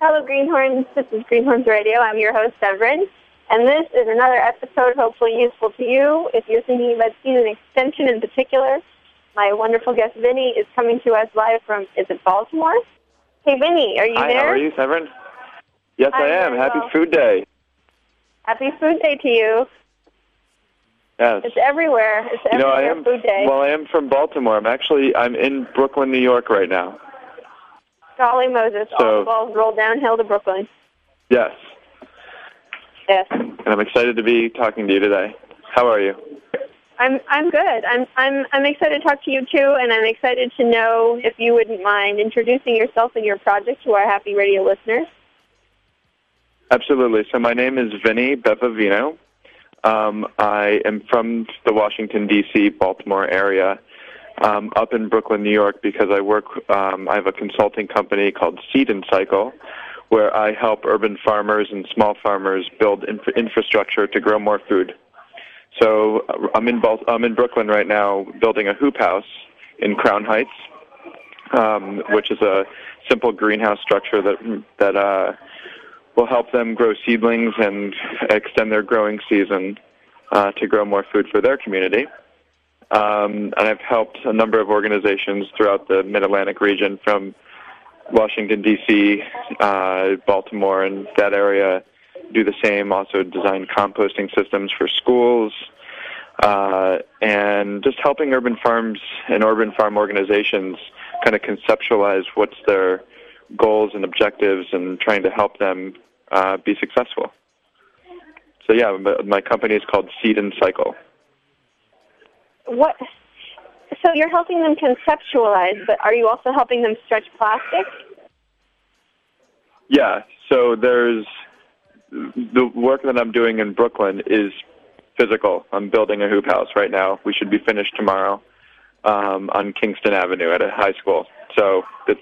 Hello, Greenhorns. This is Greenhorns Radio. I'm your host, Severin. And this is another episode hopefully useful to you. If you're thinking about season extension in particular, my wonderful guest, Vinny, is coming to us live from, is it Baltimore? Hey, Vinny, are you Hi, there? How are you, Severin? Yes, I am. Happy Food Day. Happy Food Day to you. Yes. It's everywhere. It's everywhere, Food Day. Well, I am from Baltimore. I'm in Brooklyn, New York right now. Golly Moses, all the balls roll downhill to Brooklyn. Yes. Yes. And I'm excited to be talking to you today. How are you? I'm good. I'm excited to talk to you too, and I'm excited to know if you wouldn't mind introducing yourself and your project to our Happy Radio listeners. Absolutely. So my name is Vinny Bevavino. I am from the Washington, D.C., Baltimore area, up in Brooklyn, New York, because I have a consulting company called Seed and Cycle, where I help urban farmers and small farmers build infrastructure to grow more food. So I'm in Brooklyn right now building a hoop house in Crown Heights, which is a simple greenhouse structure that will help them grow seedlings and extend their growing season to grow more food for their community. And I've helped a number of organizations throughout the Mid-Atlantic region from Washington, D.C., Baltimore, and that area do the same, also design composting systems for schools, and just helping urban farms and urban farm organizations kind of conceptualize what's their goals and objectives and trying to help them be successful. So yeah, my company is called Seed and Cycle. What? So you're helping them conceptualize, but are you also helping them stretch plastic? Yeah, so there's the work that I'm doing in Brooklyn is physical. I'm building a hoop house right now. We should be finished tomorrow on Kingston Avenue at a high school. So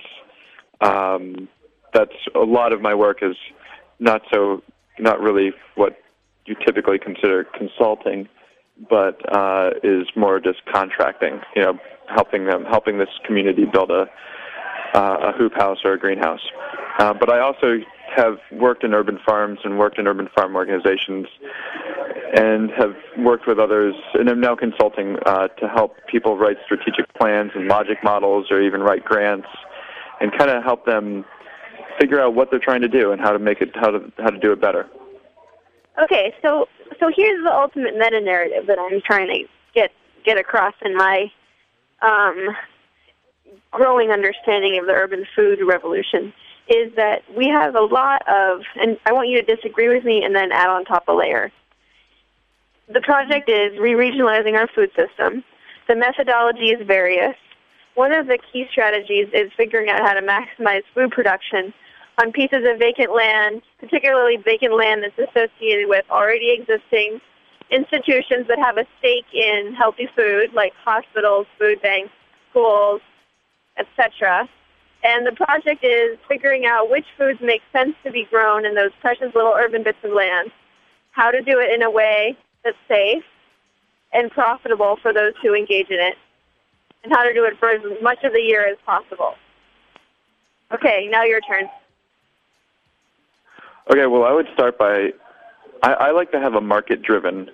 that's a lot of my work is not really what you typically consider consulting, but is more just contracting. Helping this community build a hoop house or a greenhouse. But I also have worked in urban farms and worked in urban farm organizations and have worked with others, and I'm now consulting to help people write strategic plans and logic models or even write grants and kind of help them figure out what they're trying to do and how to do it better. Okay, so here's the ultimate meta-narrative that I'm trying to get across in my growing understanding of the urban food revolution, is that we have a lot of, and I want you to disagree with me and then add on top a layer. The project is re-regionalizing our food system. The methodology is various. One of the key strategies is figuring out how to maximize food production on pieces of vacant land, particularly vacant land that's associated with already existing institutions that have a stake in healthy food, like hospitals, food banks, schools, etc. And the project is figuring out which foods make sense to be grown in those precious little urban bits of land, how to do it in a way that's safe and profitable for those who engage in it, and how to do it for as much of the year as possible. Okay, now your turn. Okay, well, I would start by, I like to have a market-driven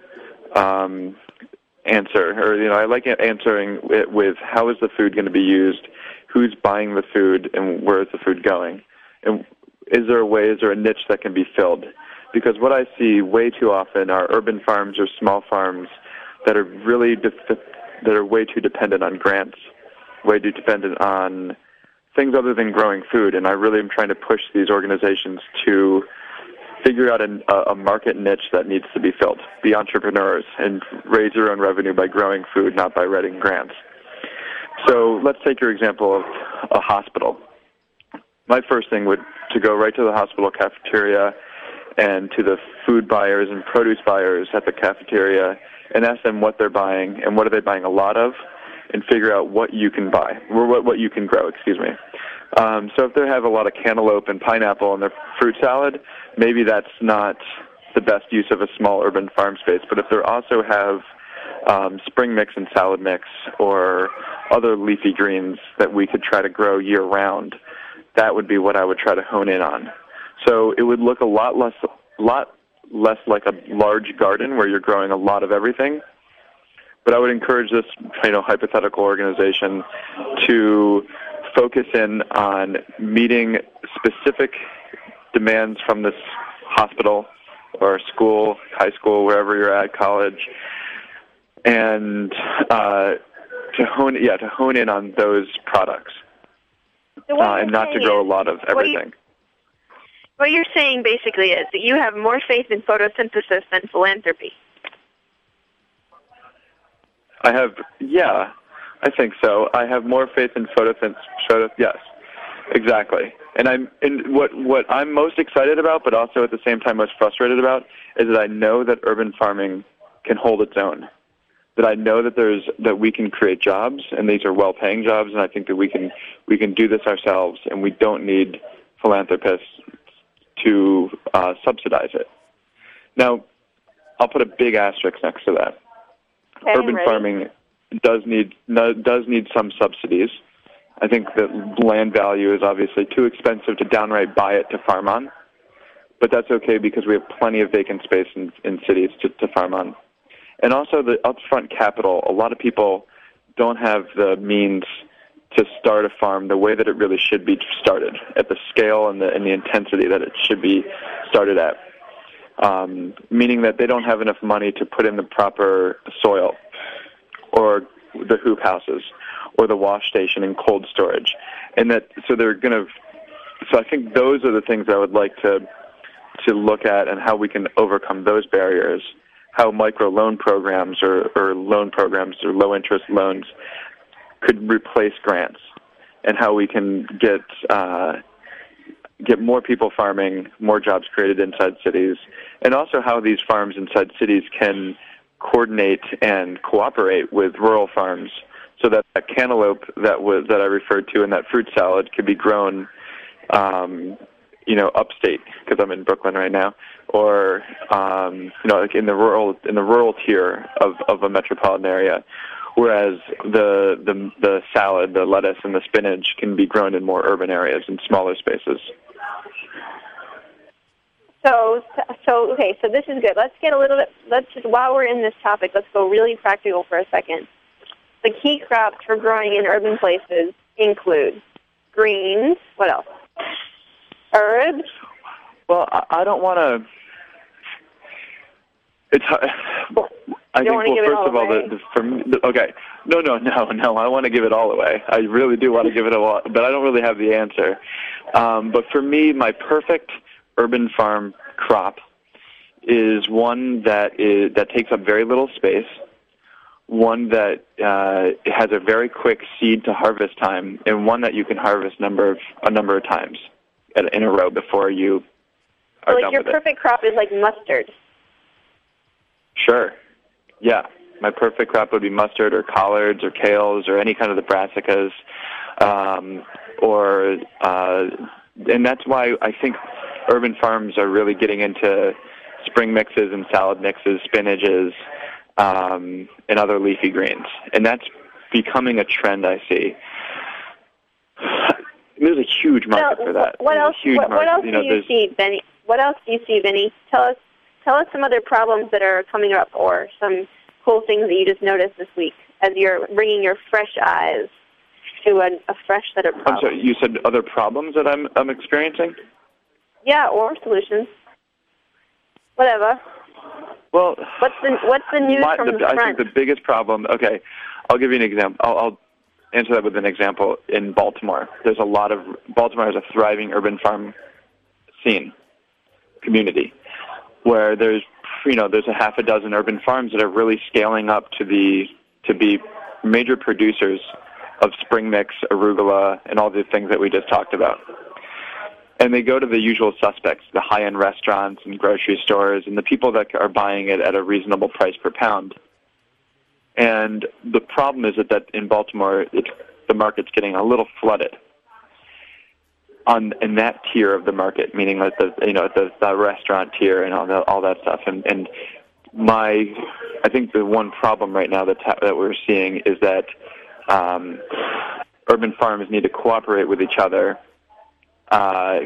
answer, or, I like answering it with how is the food going to be used, who's buying the food, and where is the food going, and is there a niche that can be filled? Because what I see way too often are urban farms or small farms that are really that are way too dependent on grants, way too dependent on things other than growing food, and I really am trying to push these organizations to figure out a market niche that needs to be filled, be entrepreneurs, and raise your own revenue by growing food, not by writing grants. So let's take your example of a hospital. My first thing would to go right to the hospital cafeteria and to the food buyers and produce buyers at the cafeteria and ask them what they're buying and what are they buying a lot of, and figure out what you can buy, or what you can grow, So if they have a lot of cantaloupe and pineapple in their fruit salad, maybe that's not the best use of a small urban farm space. But if they also have spring mix and salad mix or other leafy greens that we could try to grow year-round, that would be what I would try to hone in on. So it would look a lot less like a large garden where you're growing a lot of everything. But I would encourage this, hypothetical organization to focus in on meeting specific demands from this hospital or school, high school, wherever you're at, college, and to hone in on those products, and not to grow a lot of everything. What you're saying basically is that you have more faith in photosynthesis than philanthropy. I think so. I have more faith in photosynthesis. Yes, exactly. And what I'm most excited about, but also at the same time most frustrated about, is that I know that urban farming can hold its own. That I know that we can create jobs, and these are well-paying jobs, and I think that we can do this ourselves, and we don't need philanthropists to subsidize it. Now, I'll put a big asterisk next to that. Okay, urban farming does need some subsidies. I think that land value is obviously too expensive to downright buy it to farm on, but that's okay because we have plenty of vacant space in cities to farm on. And also the upfront capital. A lot of people don't have the means to start a farm the way that it really should be started, at the scale and the intensity that it should be started at. Meaning that they don't have enough money to put in the proper soil, or the hoop houses, or the wash station and cold storage, and so I think those are the things I would like to look at, and how we can overcome those barriers. How micro loan programs or loan programs or low interest loans could replace grants, and how we can get more people farming, more jobs created inside cities, and also how these farms inside cities can coordinate and cooperate with rural farms, so that cantaloupe that I referred to in that fruit salad could be grown, upstate, because I'm in Brooklyn right now, or like in the rural tier of a metropolitan area. Whereas the salad, the lettuce, and the spinach can be grown in more urban areas in smaller spaces. So this is good. Let's get a little bit. While we're in this topic, let's go really practical for a second. The key crops for growing in urban places include greens. What else? Herbs. Well, I don't want to. It's. I think. Well, first of all, okay. No. I want to give it all away. I really do want to give it all, but I don't really have the answer. But for me, my perfect urban farm crop is one that takes up very little space, one that has a very quick seed to harvest time, and one that you can harvest a number of times in a row before you are done with it. Your perfect crop is like mustard. Sure. Yeah. My perfect crop would be mustard or collards or kales or any kind of the brassicas, and that's why I think urban farms are really getting into spring mixes and salad mixes, spinaches, and other leafy greens. And that's becoming a trend I see. There's a huge market for that. What else do you see, Benny? What else do you see, Benny? Tell us some other problems that are coming up, or some cool things that you just noticed this week as you're bringing your fresh eyes to a fresh set of problems. I'm sorry, you said other problems that I'm experiencing? Yeah, or solutions. Whatever. Well, what's the news from the front? I think the biggest problem. Okay, I'll give you an example. I'll answer that with an example. In Baltimore, Baltimore has a thriving urban farm community, where there's a half a dozen urban farms that are really scaling up to be major producers of spring mix, arugula, and all the things that we just talked about. And they go to the usual suspects, the high-end restaurants and grocery stores, and the people that are buying it at a reasonable price per pound. And the problem is that in Baltimore, the market's getting a little flooded in that tier of the market, meaning like the restaurant tier and all that stuff. And I think the one problem right now that we're seeing is that urban farms need to cooperate with each other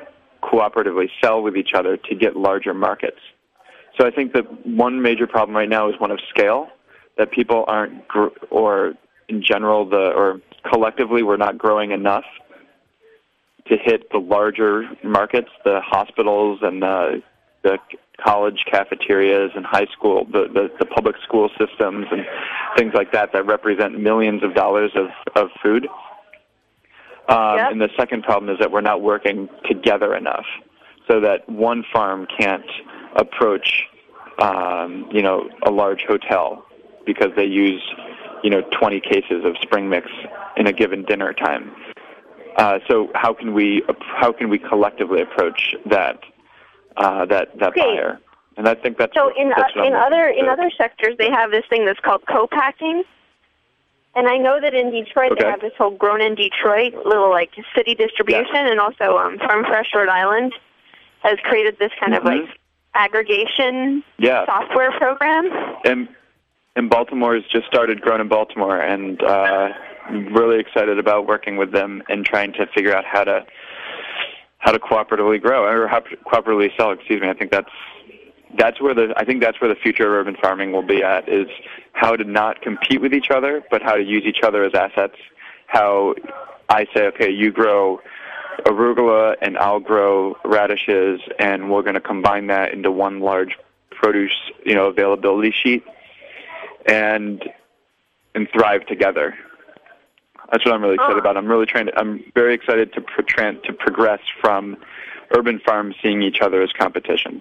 cooperatively sell with each other to get larger markets. So I think that one major problem right now is one of scale, that people aren't, or in general, or collectively, we're not growing enough to hit the larger markets, the hospitals and the college cafeterias and high school, the public school systems and things like that represent millions of dollars of food. Yep. And the second problem is that we're not working together enough, so that one farm can't approach, a large hotel because they use, 20 cases of spring mix in a given dinner time. So how can we collectively approach that buyer? And I think that's so. In other sectors, they have this thing that's called co-packing. And I know that in Detroit they have this whole Grown in Detroit little like city distribution, and also Farm Fresh Rhode Island has created this kind of like aggregation software program. And Baltimore has just started Grown in Baltimore, and I'm really excited about working with them and trying to figure out how to cooperatively grow or how to cooperatively sell. Excuse me. I think that's where the future of urban farming will be at, is how to not compete with each other, but how to use each other as assets. How I say, okay, you grow arugula and I'll grow radishes, and we're going to combine that into one large produce, availability sheet, and thrive together. That's what I'm really excited about. I'm very excited to progress from urban farms seeing each other as competition.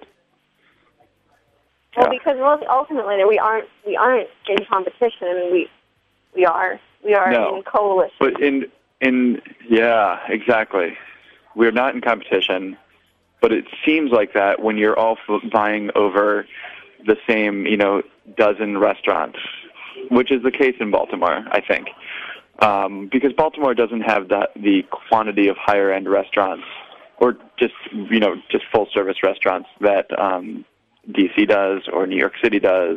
Well, because ultimately we aren't in competition. I mean, we are in coalition. But exactly. We're not in competition, but it seems like that when you're all vying over the same, dozen restaurants, which is the case in Baltimore, I think, because Baltimore doesn't have the quantity of higher end restaurants, or just full service restaurants that DC does or New York City does,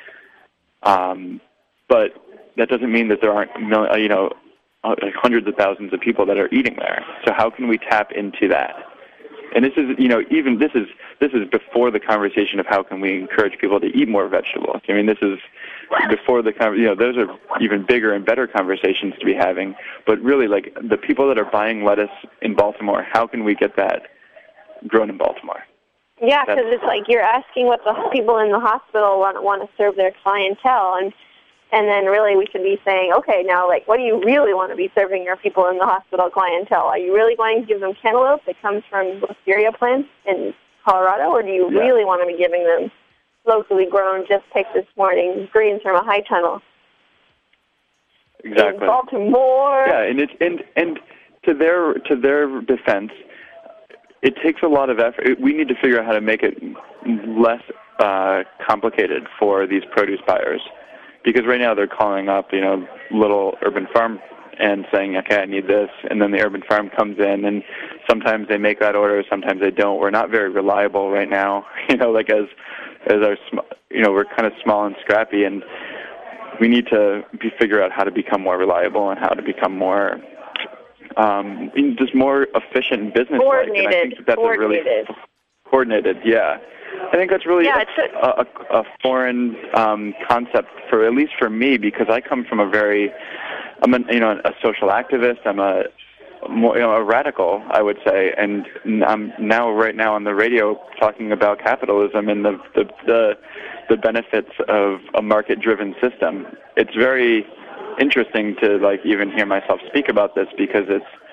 but that doesn't mean that there aren't hundreds of thousands of people that are eating there. So how can we tap into that? And this is this is before the conversation of how can we encourage people to eat more vegetables. I mean, this is before the those are even bigger and better conversations to be having. But really, like the people that are buying lettuce in Baltimore, how can we get that grown in Baltimore? Yeah, because it's like you're asking what the people in the hospital want to serve their clientele, and then really we should be saying, okay, now like what do you really want to be serving your people in the hospital clientele? Are you really going to give them cantaloupe that comes from wisteria plants in Colorado, or do you really want to be giving them locally grown, just picked this morning, greens from a high tunnel? Exactly. In Baltimore. Yeah, and to their defense, it takes a lot of effort. We need to figure out how to make it less complicated for these produce buyers, because right now they're calling up, little urban farm and saying, okay, I need this, and then the urban farm comes in, and sometimes they make that order, sometimes they don't. We're not very reliable right now, like as our, we're kind of small and scrappy, and we need to figure out how to become more reliable and how to become more just more efficient and business-like. And I think that's a really coordinated. Yeah, I think that's really a foreign concept for at least for me, because I come from I'm a social activist. I'm a radical, I would say, and I'm right now on the radio talking about capitalism and the benefits of a market-driven system. It's very interesting to even hear myself speak about this, because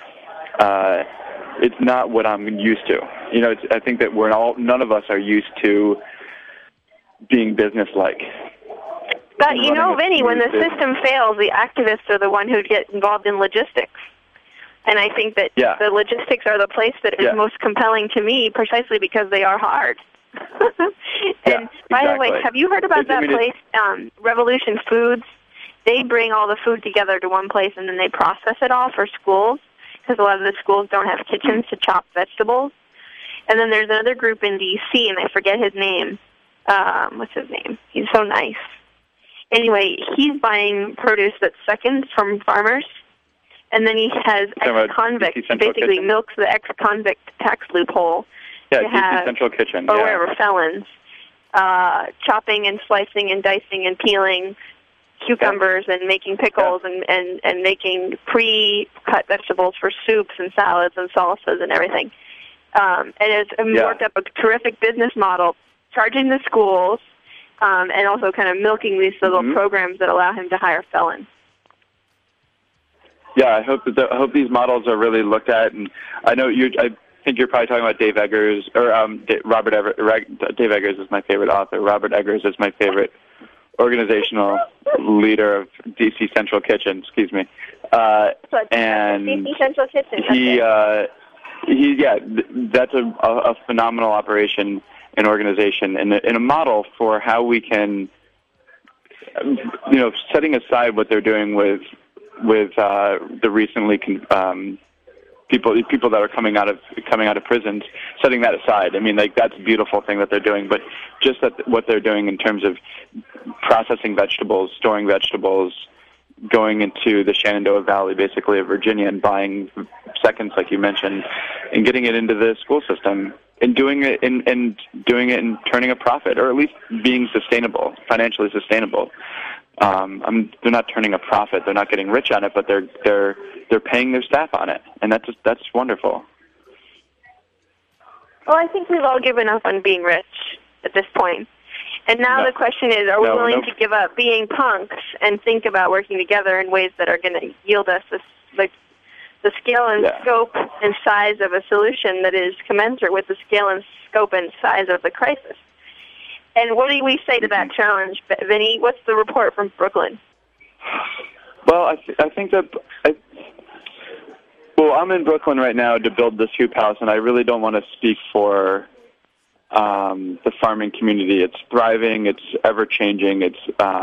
it's not what I'm used to. I think that none of us are used to being business-like. But Vinny, when the system fails, the activists are the one who get involved in logistics. And I think that the logistics are the place that is most compelling to me, precisely because they are hard. And by the way, have you heard about that place, Revolution Foods? They bring all the food together to one place, and then they process it all for schools, because a lot of the schools don't have kitchens to chop vegetables. And then there's another group in D.C., and I forget his name. What's his name? He's so nice. Anyway, he's buying produce that's seconds from farmers, and then he has ex-convicts. He basically milks the ex-convict tax loophole. Yeah, DC Central Kitchen. Or whatever, felons. Chopping and slicing and dicing and peeling cucumbers and making pickles and making pre-cut vegetables for soups and salads and salsas and everything. And it's worked up a terrific business model, charging the schools and also kind of milking these little programs that allow him to hire felons. Yeah, I hope these models are really looked at, and I think you're probably talking about Dave Eggers or Robert Eggers. Dave Eggers is my favorite author. Robert Eggers is my favorite organizational leader of DC Central Kitchen. Excuse me. And DC Central Kitchen. That's a phenomenal operation and organization, and a model for how we can, setting aside what they're doing with the recently people that are coming out of prisons, setting that aside. I mean, that's a beautiful thing that they're doing, but just what they're doing in terms of processing vegetables, storing vegetables, going into the Shenandoah Valley, basically of Virginia, and buying seconds, like you mentioned, and getting it into the school system, and doing it and turning a profit, or at least being sustainable, financially sustainable. They're not turning a profit; they're not getting rich on it, but they're paying their staff on it, and that's wonderful. Well, I think we've all given up on being rich at this point. And now the question is, are we willing to give up being punks and think about working together in ways that are going to yield us the scale and scope and size of a solution that is commensurate with the scale and scope and size of the crisis? And what do we say to that challenge, Vinny? What's the report from Brooklyn? Well, I think that I'm in Brooklyn right now to build this hoop house, and I really don't want to speak for the farming community. It's thriving. It's ever changing. It's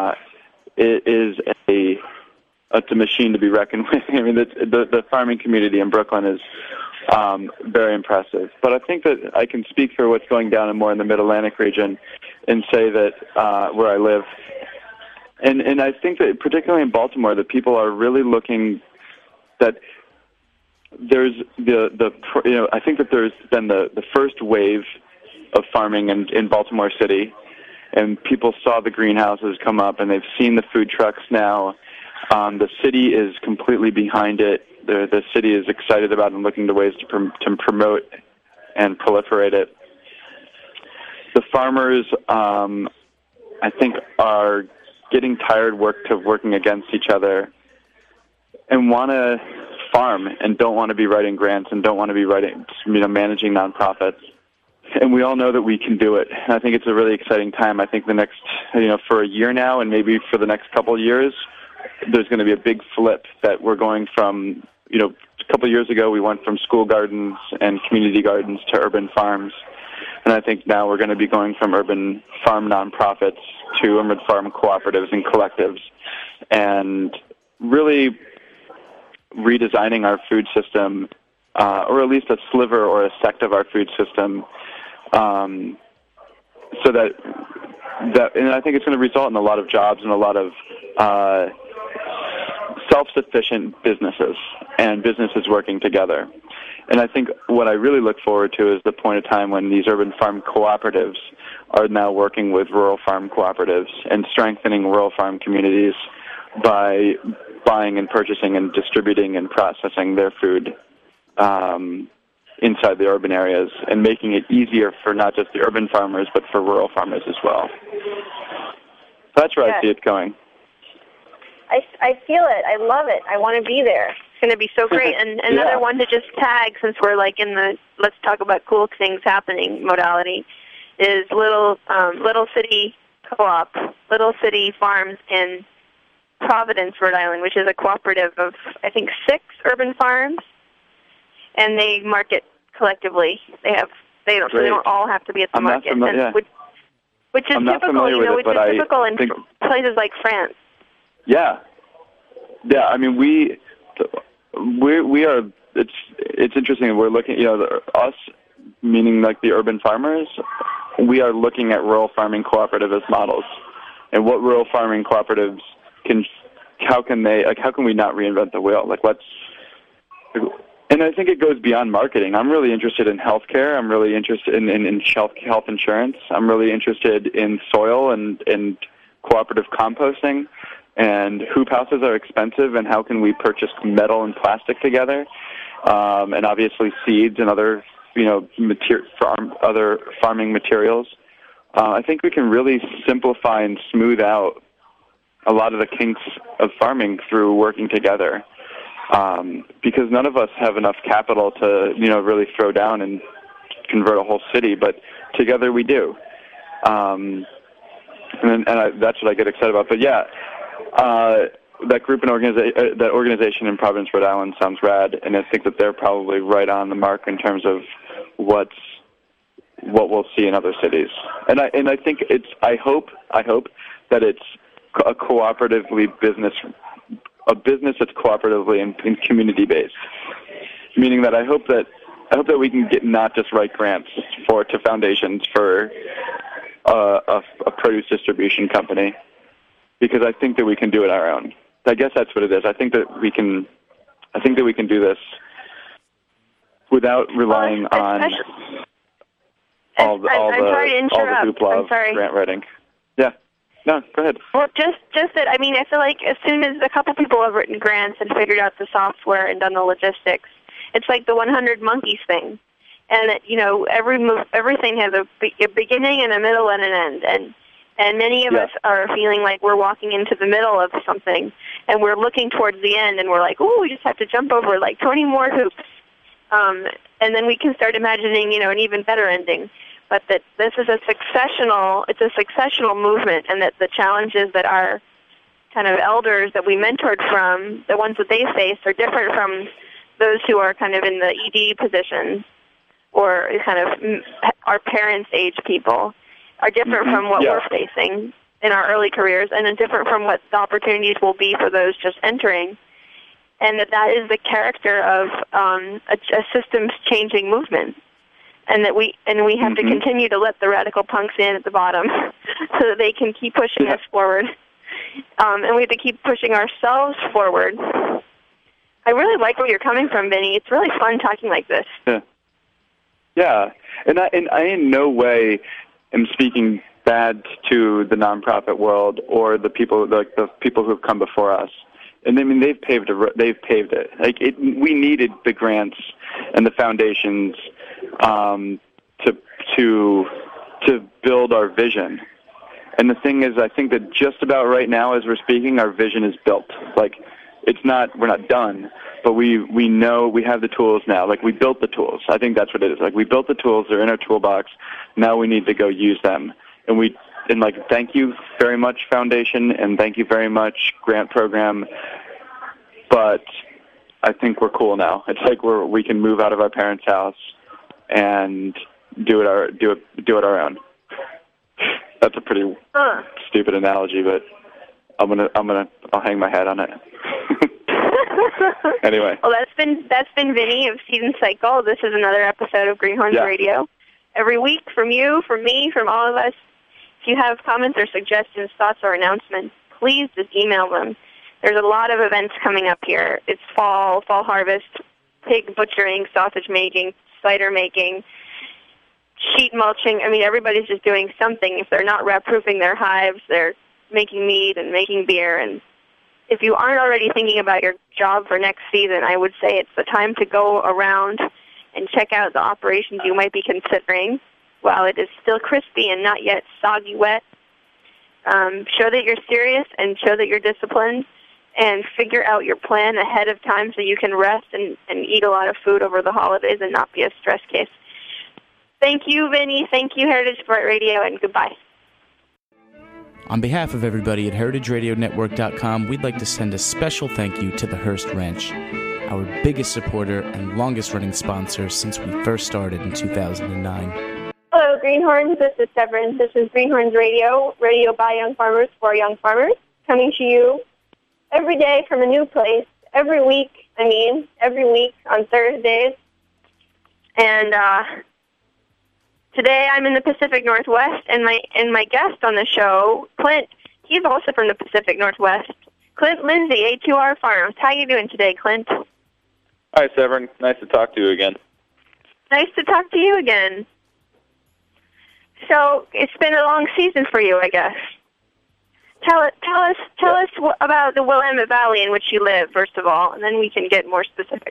a machine to be reckoned with. I mean, the farming community in Brooklyn is very impressive. But I think that I can speak for what's going down in the Mid-Atlantic region and say that where I live, and I think that particularly in Baltimore, that people are really looking that there's I think that there's been the first wave of farming in Baltimore City, and people saw the greenhouses come up, and they've seen the food trucks now. The city is completely behind it. The city is excited about and looking to ways to promote and proliferate it. The farmers, I think, are getting tired working against each other and want to farm and don't want to be writing grants and don't want to be managing nonprofits. And we all know that we can do it. And I think it's a really exciting time. I think the next, for a year now and maybe for the next couple of years, there's going to be a big flip that we're going from, a couple of years ago we went from school gardens and community gardens to urban farms. And I think now we're going to be going from urban farm nonprofits to urban farm cooperatives and collectives, and really redesigning our food system, or at least a sliver or a sect of our food system, so that, and I think it's going to result in a lot of jobs and a lot of self-sufficient businesses and businesses working together. And I think what I really look forward to is the point of time when these urban farm cooperatives are now working with rural farm cooperatives and strengthening rural farm communities by buying and purchasing and distributing and processing their food inside the urban areas, and making it easier for not just the urban farmers but for rural farmers as well. That's where I see it going. I feel it. I love it. I want to be there. It's going to be so great. And another one to just tag, since we're in the let's talk about cool things happening modality, is Little City Co-op, Little City Farms in Providence, Rhode Island, which is a cooperative of, I think, 6 urban farms, and they market collectively. They don't all have to be at the market, which is typical. Typical in places like France. Yeah. I mean, we are. It's interesting. We're looking. Us, meaning like the urban farmers, we are looking at rural farming cooperative as models, and what rural farming cooperatives can. How can we not reinvent the wheel? And I think it goes beyond marketing. I'm really interested in healthcare. I'm really interested in health insurance. I'm really interested in soil and cooperative composting. And hoop houses are expensive, and how can we purchase metal and plastic together? And obviously seeds and other, other farming materials. I think we can really simplify and smooth out a lot of the kinks of farming through working together. Because none of us have enough capital to, really throw down and convert a whole city, but together we do. That's what I get excited about. But yeah, that group and that organization in Providence, Rhode Island sounds rad, and I think that they're probably right on the mark in terms of what we'll see in other cities. And I think I hope that it's a business that's cooperatively and community based. Meaning that I hope that we can not just write grants to foundations for a produce distribution company, because I think that we can do it our own. I guess that's what it is. I think that we can do this without relying on all the hoopla grant writing. Yeah. No, go ahead. Well, just that, I mean, I feel like as soon as a couple people have written grants and figured out the software and done the logistics, it's like the 100 Monkeys thing. And, everything has a beginning and a middle and an end. And many of us are feeling like we're walking into the middle of something, and we're looking towards the end, and we're like, ooh, we just have to jump over like 20 more hoops. And then we can start imagining, an even better ending. But that this is a successional movement, and that the challenges that our kind of elders that we mentored from, the ones that they face, are different from those who are kind of in the ED positions or kind of our parents' age people, are different from what we're facing in our early careers, and then different from what the opportunities will be for those just entering. And that is the character of a systems-changing movement. And that we have to continue to let the radical punks in at the bottom so that they can keep pushing us forward. And we have to keep pushing ourselves forward. I really like where you're coming from, Vinny. It's really fun talking like this. Yeah. And I in no way am speaking bad to the nonprofit world or the people who have come before us. And I mean, they've paved it. Like we needed the grants and the foundations to build our vision. And the thing is, I think that just about right now, as we're speaking, our vision is built. Like we're not done, but we know we have the tools now. Like we built the tools. I think that's what it is. Like we built the tools. They're in our toolbox. Now we need to go use them. And thank you very much, Foundation, and thank you very much, Grant Program. But I think we're cool now. It's like we can move out of our parents' house and do it our own. That's a pretty stupid analogy, but I'll hang my hat on it. Anyway. Well, that's been Vinny of Seed and Cycle. This is another episode of Greenhorns Radio. Every week, from you, from me, from all of us. If you have comments or suggestions, thoughts, or announcements, please just email them. There's a lot of events coming up here. It's fall harvest, pig butchering, sausage making, cider making, sheet mulching. I mean, everybody's just doing something. If they're not rep-proofing their hives, they're making mead and making beer. And if you aren't already thinking about your job for next season, I would say it's the time to go around and check out the operations you might be considering while it is still crispy and not yet soggy wet. Show that you're serious and show that you're disciplined, and figure out your plan ahead of time so you can rest and eat a lot of food over the holidays and not be a stress case. Thank you, Vinny. Thank you, Heritage Bright Radio, and goodbye. On behalf of everybody at heritageradionetwork.com, we'd like to send a special thank you to the Hearst Ranch, our biggest supporter and longest-running sponsor since we first started in 2009. Hello, Greenhorns. This is Severance. This is Greenhorns Radio by young farmers for young farmers, coming to you every day from a new place, every week on Thursdays. And today I'm in the Pacific Northwest, and my guest on the show, Clint, he's also from the Pacific Northwest. Clint Lindsay, A2R Farms. How you doing today, Clint? Hi, Severin. Nice to talk to you again. Nice to talk to you again. So it's been a long season for you, I guess. Tell us about the Willamette Valley in which you live, first of all, and then we can get more specific.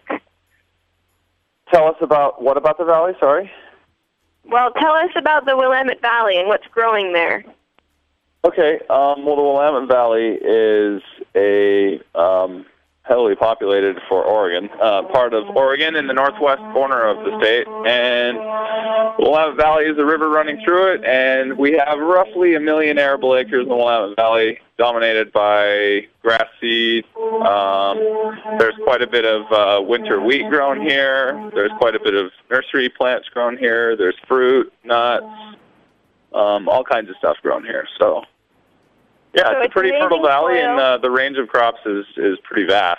Tell us about what about the valley? Sorry. Well, tell us about the Willamette Valley and what's growing there. Okay. Well, the Willamette Valley is a heavily populated for Oregon, part of Oregon in the northwest corner of the state. And the Willamette Valley is a river running through it, and we have roughly 1 million arable acres in the Willamette Valley, dominated by grass seed. There's quite a bit of winter wheat grown here. There's quite a bit of nursery plants grown here. There's fruit, nuts, all kinds of stuff grown here. So, yeah, So it's a pretty fertile valley, soil. and the range of crops is pretty vast.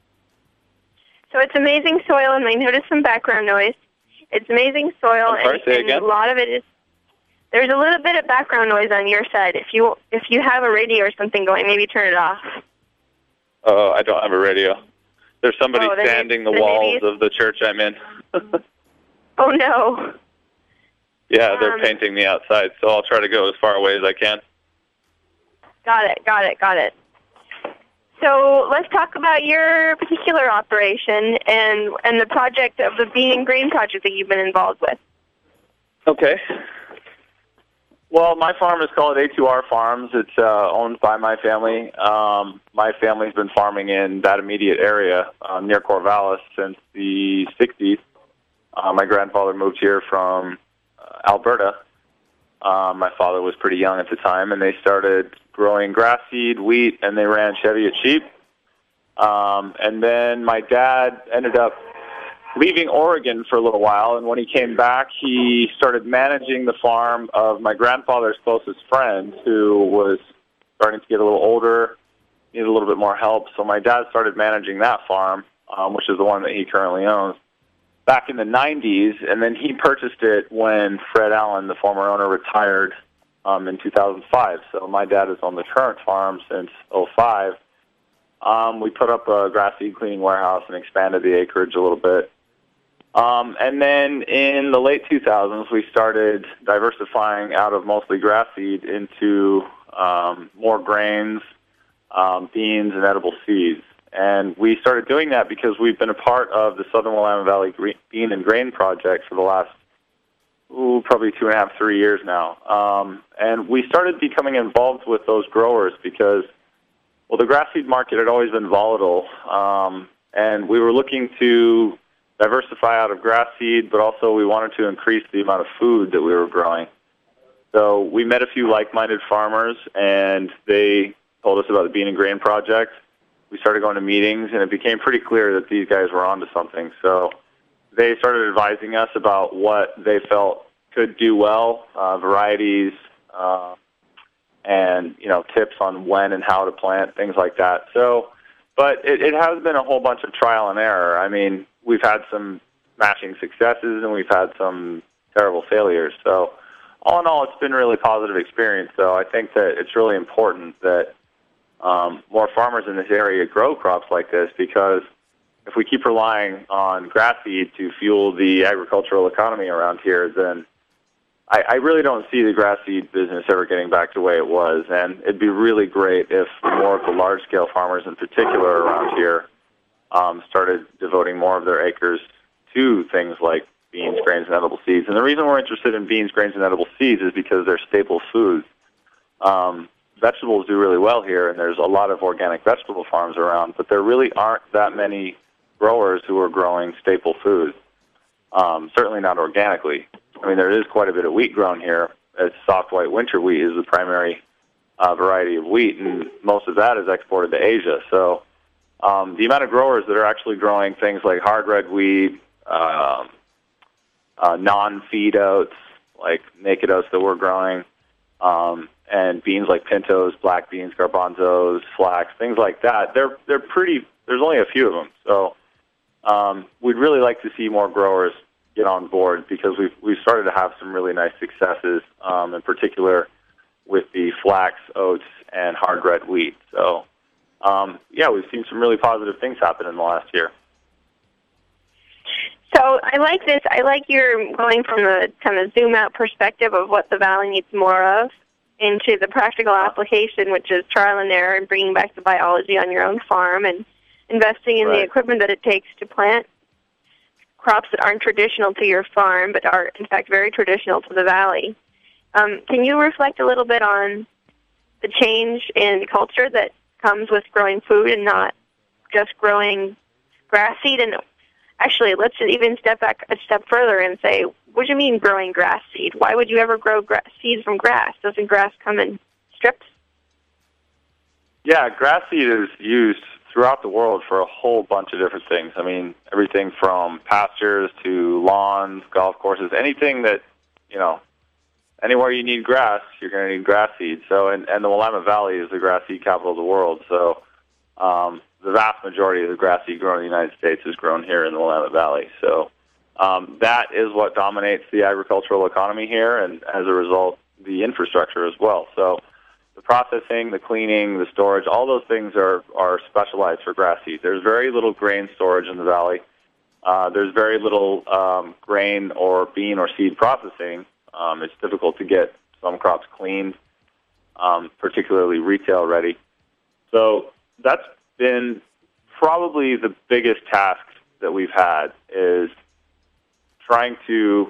So it's amazing soil, and I noticed some background noise. It's amazing soil, I'm sorry, say and again? a lot of it is. There's a little bit of background noise on your side. If you have a radio or something going, maybe turn it off. Oh, I don't have a radio. There's somebody then sanding the then walls maybe of the church I'm in. Oh no. Yeah, they're painting the outside, so I'll try to go as far away as I can. Got it. So let's talk about your particular operation and the project of the Bean and Grain project that you've been involved with. Okay. Well, my farm is called A2R Farms. It's owned by my family. My family's been farming in that immediate area near Corvallis since the 60s. My grandfather moved here from Alberta. My father was pretty young at the time, and they started growing grass seed, wheat, and they ran Cheviot sheep. And then my dad ended up leaving Oregon for a little while, and when he came back, he started managing the farm of my grandfather's closest friend, who was starting to get a little older, needed a little bit more help. So my dad started managing that farm, which is the one that he currently owns, back in the 90s, and then he purchased it when Fred Allen, the former owner, retired in 2005. So my dad has owned the current farm since 2005. We put up a grass seed cleaning warehouse and expanded the acreage a little bit. And then in the late 2000s, we started diversifying out of mostly grass seed into more grains, beans, and edible seeds. And we started doing that because we've been a part of the Southern Willamette Valley Bean and Grain Project for the last, probably 2.5, 3 years now. And we started becoming involved with those growers because, well, the grass seed market had always been volatile, and we were looking to diversify out of grass seed, but also we wanted to increase the amount of food that we were growing. So we met a few like-minded farmers, and they told us about the Bean and Grain Project. We started going to meetings, and it became pretty clear that these guys were onto something. So they started advising us about what they felt could do well, varieties, and tips on when and how to plant, things like that. So, but it has been a whole bunch of trial and error. I mean, we've had some smashing successes, and we've had some terrible failures. So, all in all, it's been a really positive experience. So I think that it's really important that more farmers in this area grow crops like this, because if we keep relying on grass seed to fuel the agricultural economy around here, then I really don't see the grass seed business ever getting back to the way it was. And it'd be really great if more of the large-scale farmers in particular around here started devoting more of their acres to things like beans, grains, and edible seeds. And the reason we're interested in beans, grains, and edible seeds is because they're staple foods. Vegetables do really well here, and there's a lot of organic vegetable farms around, but there really aren't that many growers who are growing staple foods, certainly not organically. I mean, there is quite a bit of wheat grown here. It's soft white winter wheat is the primary variety of wheat, and most of that is exported to Asia. So the amount of growers that are actually growing things like hard red wheat, non-feed oats, like naked oats that we're growing, and beans like pintos, black beans, garbanzos, flax, things like that, they're pretty, there's only a few of them. So we'd really like to see more growers get on board, because we've started to have some really nice successes, in particular with the flax, oats, and hard red wheat. So, we've seen some really positive things happen in the last year. So I like this. I like your going from the kind of zoom out perspective of what the valley needs more of into the practical application, which is trial and error and bringing back the biology on your own farm and investing in the equipment that it takes to plant crops that aren't traditional to your farm but are, in fact, very traditional to the valley. Can you reflect a little bit on the change in culture that comes with growing food and not just growing grass seed? And actually, let's even step back a step further and say, what do you mean growing grass seed? Why would you ever grow seeds from grass? Doesn't grass come in strips? Yeah, grass seed is used throughout the world for a whole bunch of different things. I mean, everything from pastures to lawns, golf courses, anything that, anywhere you need grass, you're going to need grass seed. So, and the Willamette Valley is the grass seed capital of the world. So, the vast majority of the grass seed grown in the United States is grown here in the Willamette Valley. So, that is what dominates the agricultural economy here, and as a result, the infrastructure as well. So, the processing, the cleaning, the storage, all those things are specialized for grass seed. There's very little grain storage in the valley. There's very little grain or bean or seed processing. It's difficult to get some crops cleaned, particularly retail ready. So that's been probably the biggest task that we've had, is trying to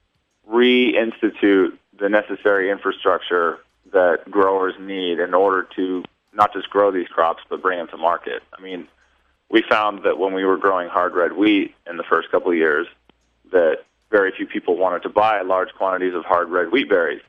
reinstitute the necessary infrastructure that growers need in order to not just grow these crops, but bring them to market. I mean, we found that when we were growing hard red wheat in the first couple of years, that very few people wanted to buy large quantities of hard red wheat berries.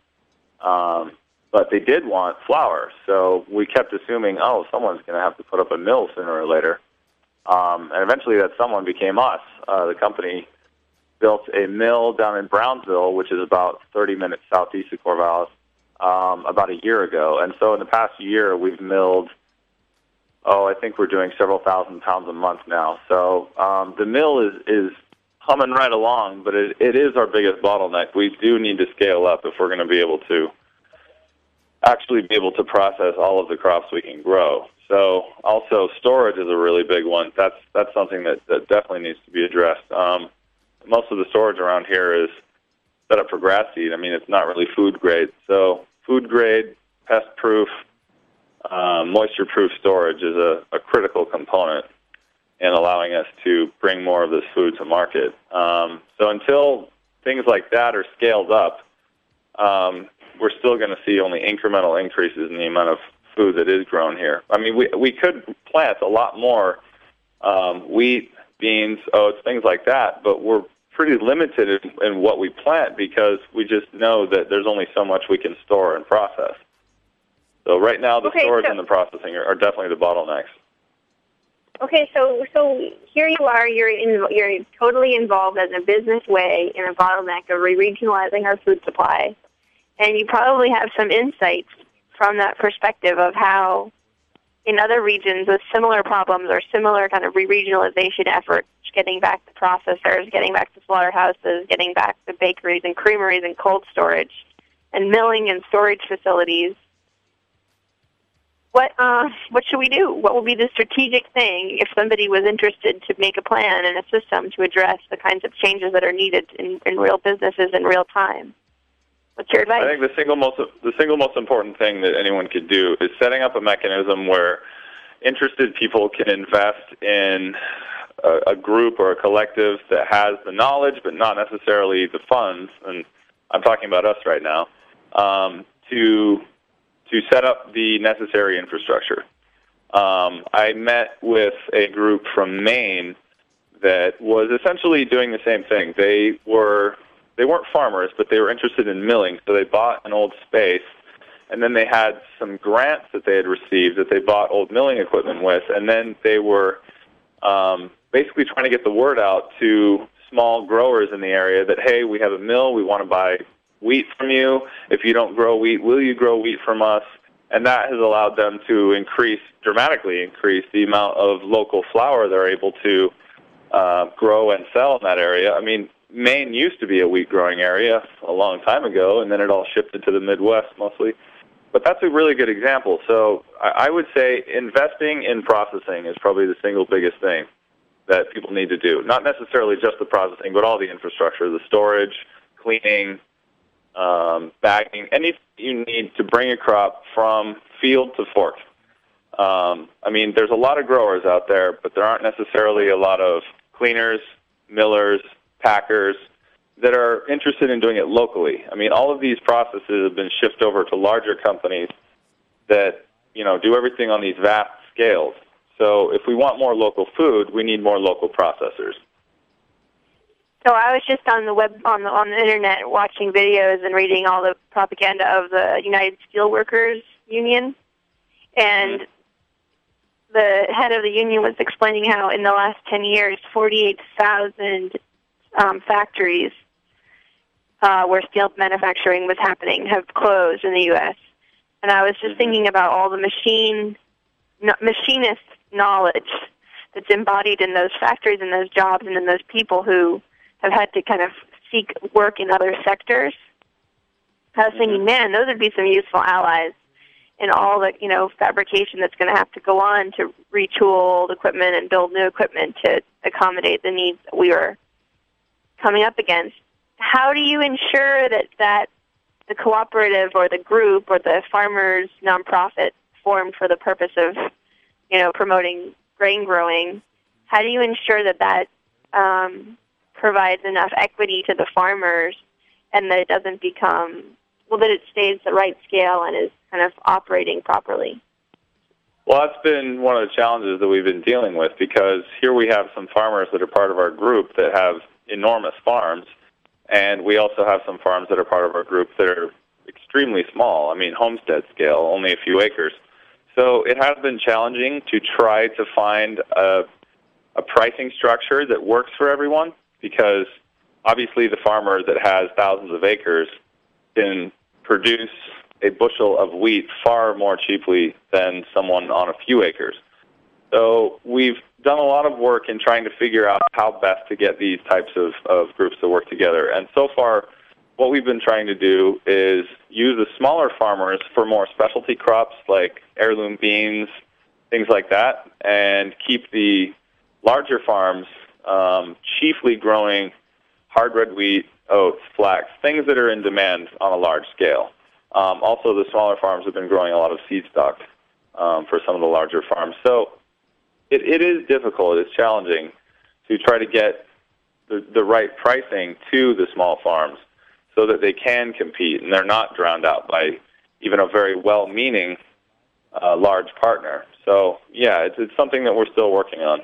But they did want flour. So we kept assuming, someone's going to have to put up a mill sooner or later. And eventually that someone became us. The company built a mill down in Brownsville, which is about 30 minutes southeast of Corvallis, about a year ago. And so in the past year, we've milled, I think we're doing several thousand pounds a month now. So the mill is humming right along, but it is our biggest bottleneck. We do need to scale up if we're going to be able to process all of the crops we can grow. So also storage is a really big one. That's something that definitely needs to be addressed. Most of the storage around here is set up for grass seed. I mean, it's not really food grade. So food grade, pest proof, moisture proof storage is a critical component in allowing us to bring more of this food to market. So until things like that are scaled up, we're still going to see only incremental increases in the amount of food that is grown here. I mean, we could plant a lot more wheat, beans, oats, things like that, but we're pretty limited in what we plant because we just know that there's only so much we can store and process. So right now, the storage and the processing are definitely the bottlenecks. Okay, so here you are. You're totally involved in a business way in a bottleneck of regionalizing our food supply, and you probably have some insights from that perspective of how, in other regions with similar problems or similar kind of re-regionalization efforts, getting back to processors, getting back to slaughterhouses, getting back to bakeries and creameries and cold storage, and milling and storage facilities. What should we do? What would be the strategic thing if somebody was interested to make a plan and a system to address the kinds of changes that are needed in real businesses in real time? What's your advice? I think the single most important thing that anyone could do is setting up a mechanism where interested people can invest in a group or a collective that has the knowledge but not necessarily the funds, and I'm talking about us right now, to set up the necessary infrastructure. I met with a group from Maine that was essentially doing the same thing. They weren't farmers, but they were interested in milling, so they bought an old space, and then they had some grants that they had received that they bought old milling equipment with, and then they were basically trying to get the word out to small growers in the area that, hey, we have a mill, we want to buy wheat from you. If you don't grow wheat, will you grow wheat from us? And that has allowed them to dramatically increase the amount of local flour they're able to grow and sell in that area. I mean, Maine used to be a wheat-growing area a long time ago, and then it all shifted to the Midwest mostly. But that's a really good example. So I would say investing in processing is probably the single biggest thing. that people need to do. Not necessarily just the processing, but all the infrastructure, the storage, cleaning, bagging, anything you need to bring a crop from field to fork. I mean, there's a lot of growers out there, but there aren't necessarily a lot of cleaners, millers, packers that are interested in doing it locally. I mean, all of these processes have been shifted over to larger companies that, do everything on these vast scales. So if we want more local food, we need more local processors. So I was just on the web, on the internet, watching videos and reading all the propaganda of the United Steelworkers Union, and the head of the union was explaining how in the last 10 years, 48,000 factories where steel manufacturing was happening have closed in the U.S. And I was just thinking about all the machinist knowledge that's embodied in those factories and those jobs and in those people who have had to kind of seek work in other sectors. I was thinking, man, those would be some useful allies in all the, fabrication that's going to have to go on to retool old equipment and build new equipment to accommodate the needs that we were coming up against. How do you ensure that the cooperative or the group or the farmers nonprofit formed for the purpose of, promoting grain growing, how do you ensure that provides enough equity to the farmers and that it doesn't become, that it stays the right scale and is kind of operating properly? Well, that's been one of the challenges that we've been dealing with, because here we have some farmers that are part of our group that have enormous farms, and we also have some farms that are part of our group that are extremely small. I mean, homestead scale, only a few acres. So it has been challenging to try to find a pricing structure that works for everyone, because obviously the farmer that has thousands of acres can produce a bushel of wheat far more cheaply than someone on a few acres. So we've done a lot of work in trying to figure out how best to get these types of groups to work together. And so far, what we've been trying to do is use the smaller farmers for more specialty crops like heirloom beans, things like that, and keep the larger farms chiefly growing hard red wheat, oats, flax, things that are in demand on a large scale. Also, the smaller farms have been growing a lot of seed stock for some of the larger farms. So it is difficult, it's challenging to try to get the right pricing to the small farms so that they can compete and they're not drowned out by even a very well-meaning large partner. So, yeah, it's something that we're still working on.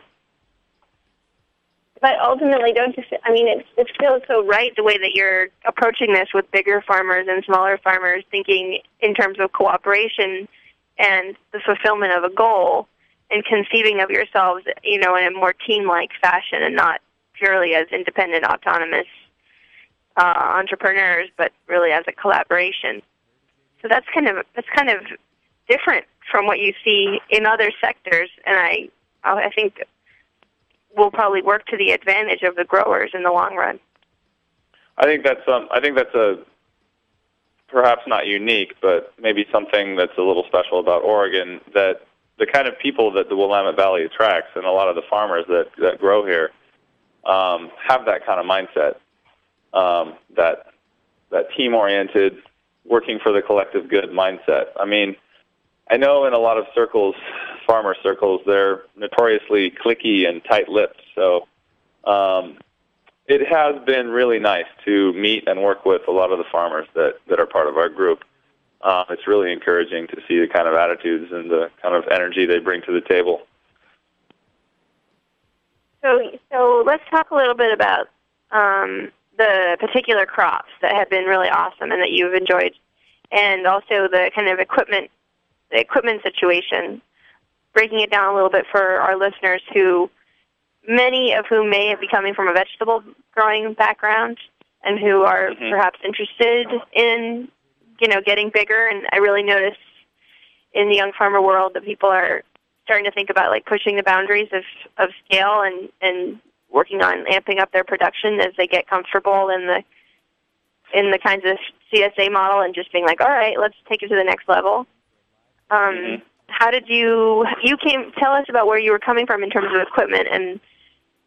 But ultimately, don't you? It feels so right the way that you're approaching this with bigger farmers and smaller farmers, thinking in terms of cooperation and the fulfillment of a goal, and conceiving of yourselves, in a more team-like fashion, and not purely as independent, autonomous entrepreneurs, but really as a collaboration. So that's kind of different from what you see in other sectors, and I think will probably work to the advantage of the growers in the long run. I think that's a perhaps not unique, but maybe something that's a little special about Oregon, that the kind of people that the Willamette Valley attracts and a lot of the farmers that grow here have that kind of mindset, that team-oriented, working for the collective good mindset. I mean, I know in a lot of circles, farmer circles, they're notoriously cliquey and tight-lipped. So it has been really nice to meet and work with a lot of the farmers that are part of our group. It's really encouraging to see the kind of attitudes and the kind of energy they bring to the table. So let's talk a little bit about the particular crops that have been really awesome and that you've enjoyed, and also the kind of equipment situation. Breaking it down a little bit for our listeners, many of whom may be coming from a vegetable growing background and who are perhaps interested in, getting bigger. And I really notice in the young farmer world that people are starting to think about pushing the boundaries of scale and working on amping up their production as they get comfortable in the kinds of CSA model and just being like, all right, let's take it to the next level. How did you tell us about where you were coming from in terms of equipment, and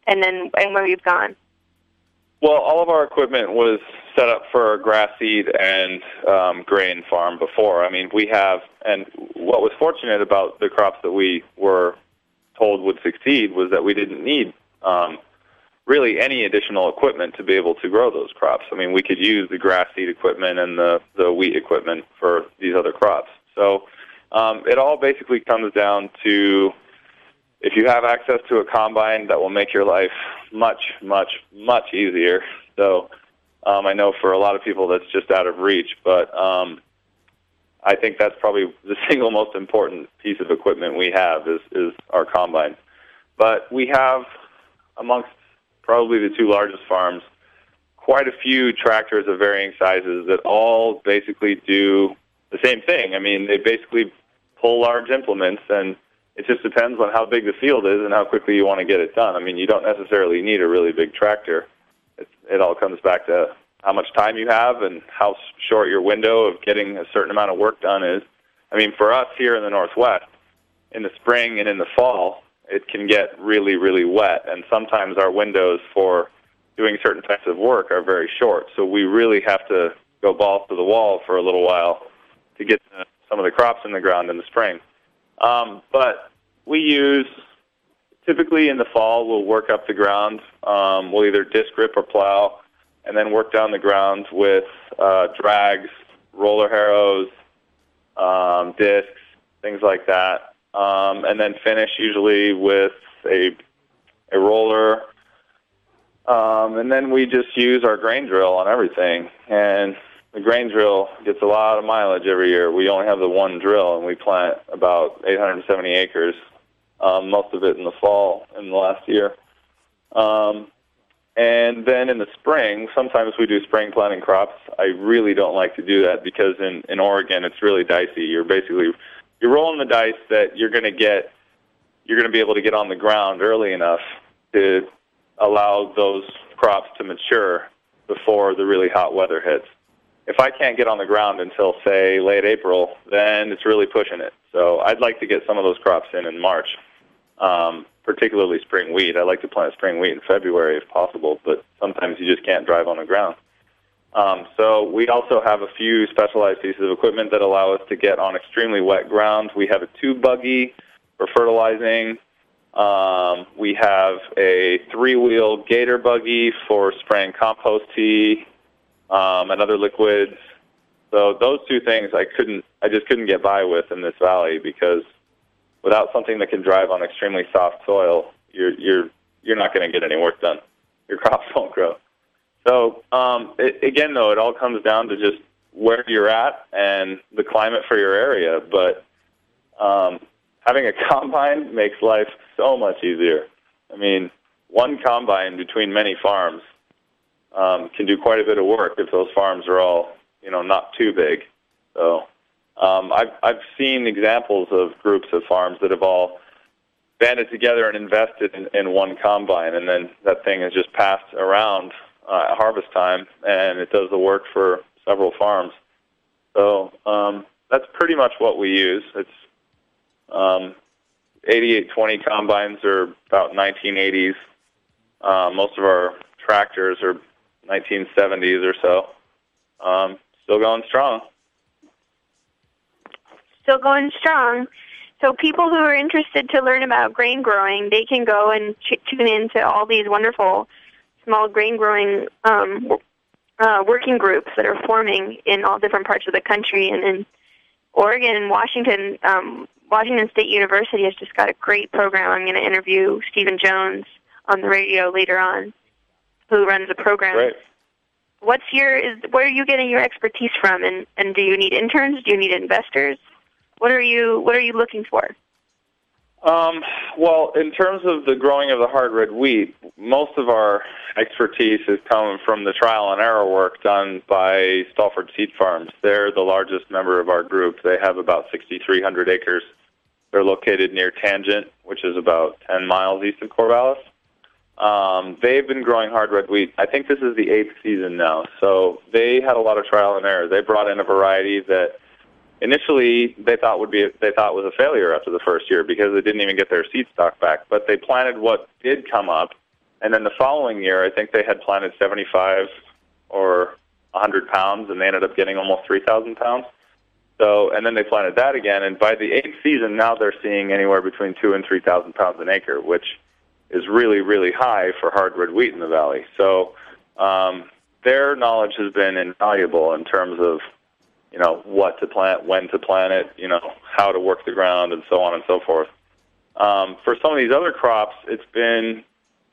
and where you've gone? Well, all of our equipment was set up for a grass seed and grain farm before. I mean, we have, and what was fortunate about the crops that we were told would succeed was that we didn't need really any additional equipment to be able to grow those crops. I mean, we could use the grass seed equipment and the wheat equipment for these other crops. So it all basically comes down to, if you have access to a combine, that will make your life much, much, much easier. So I know for a lot of people that's just out of reach, but I think that's probably the single most important piece of equipment we have is our combine. But we have, amongst probably the two largest farms, quite a few tractors of varying sizes that all basically do the same thing. I mean, they basically pull large implements, and it just depends on how big the field is and how quickly you want to get it done. I mean, you don't necessarily need a really big tractor. It all comes back to how much time you have and how short your window of getting a certain amount of work done is. I mean, for us here in the Northwest, in the spring and in the fall, it can get really, really wet, and sometimes our windows for doing certain types of work are very short. So we really have to go balls to the wall for a little while to get some of the crops in the ground in the spring. But we use, typically in the fall, we'll work up the ground. We'll either disc rip or plow, and then work down the ground with drags, roller harrows, discs, things like that. And then finish usually with a roller. And then we just use our grain drill on everything. And the grain drill gets a lot of mileage every year. We only have the one drill, and we plant about 870 acres, most of it in the fall in the last year. And then in the spring, sometimes we do spring planting crops. I really don't like to do that because in Oregon, it's really dicey. You're rolling the dice that you're going to be able to get on the ground early enough to allow those crops to mature before the really hot weather hits. If I can't get on the ground until, say, late April, then it's really pushing it. So I'd like to get some of those crops in March, particularly spring wheat. I like to plant spring wheat in February if possible, but sometimes you just can't drive on the ground. So we also have a few specialized pieces of equipment that allow us to get on extremely wet ground. We have a tube buggy for fertilizing. We have a 3-wheel gator buggy for spraying compost tea and other liquids. So those two things I just couldn't get by with in this valley, because without something that can drive on extremely soft soil, you're not going to get any work done. Your crops won't grow. So again, though, it all comes down to just where you're at and the climate for your area. But having a combine makes life so much easier. I mean, one combine between many farms can do quite a bit of work if those farms are all, not too big. So I've seen examples of groups of farms that have all banded together and invested in one combine, and then that thing is just passed around at harvest time, and it does the work for several farms. So that's pretty much what we use. It's 8820 combines are about 1980s. Most of our tractors are 1970s or so. Still going strong. Still going strong. So people who are interested to learn about grain growing, they can go and tune into all these wonderful small grain growing working groups that are forming in all different parts of the country. And in Oregon and Washington, Washington State University has just got a great program. I'm going to interview Stephen Jones on the radio later on, who runs the program. Great. Where are you getting your expertise from? And do you need interns? Do you need investors? What are you looking for? Well, in terms of the growing of the hard red wheat, most of our expertise is coming from the trial and error work done by Stalford Seed Farms. They're the largest member of our group. They have about 6,300 acres. They're located near Tangent, which is about 10 miles east of Corvallis. They've been growing hard red wheat. I think this is the 8th season now. So they had a lot of trial and error. They brought in a variety that initially they thought was a failure after the first year because they didn't even get their seed stock back. But they planted what did come up, And then the following year, I think they had planted 75 or 100 pounds, and they ended up getting almost 3,000 pounds. So, and then they planted that again, and by the 8th season, now they're seeing anywhere between 2,000 and 3,000 pounds an acre, which is really, really high for hardwood wheat in the valley. So their knowledge has been invaluable in terms of, you know, what to plant, when to plant it, you know, how to work the ground, and so on and so forth. For some of these other crops, it's been